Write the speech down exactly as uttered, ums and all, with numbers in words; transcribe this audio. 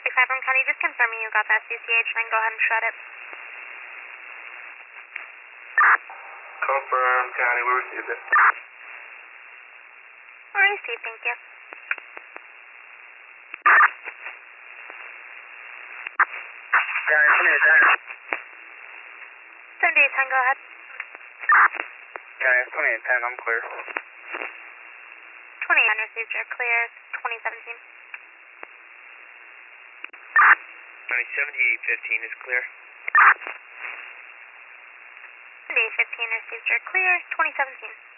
six five from County, just confirming you got that C C H, then go ahead and shut it. Confirm, County, we received it. We'll receive, thank you. County, twenty-eight ten. seventy-eight ten, go ahead. County, it's twenty-eight ten, I'm clear. twenty-eight ten received, you're clear, twenty seventeen. County, seventy-eight fifteen is clear. seventy-eight fifteen received, you're clear, twenty seventeen.